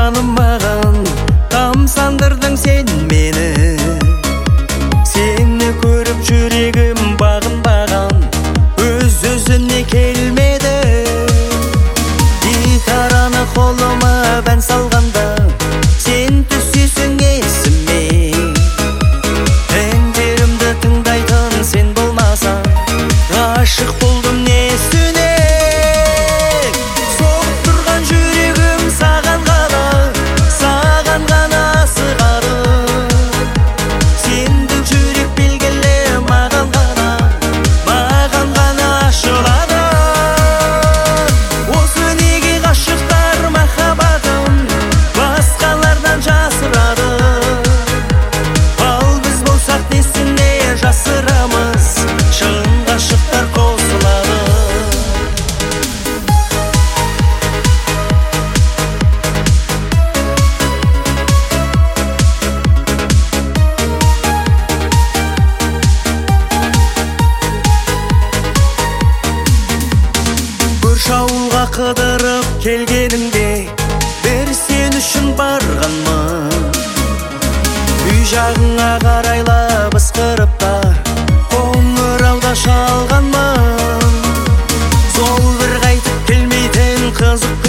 жаным маған, тамсандырдың сен мені. Сені көріп жүрегім бағынбаған, өз-өзіне келмеді. Гитараны қолыма бән салғанда, сен түсесің есіме. Әндерімді тыңдайтын сен болмасаң, ғашық болдым несіне. Соғып тұрған жүрегім саған ғана асығады. Сендік жүрек белгілі маған ғана ашылады. Осы неге ғашықтар махаббатын басқалардан жасырады? Ал біз болсақ несіне жасырамыз, шын ғашықтар қосылады. Көрші ауылға қыдырып келгеніңде, бір сен үшін барғанмын. Үй жағыңа қарайлап ысқырыптар, қоңырауда шалғанмын. Сол бір қайтып келмейтін қызық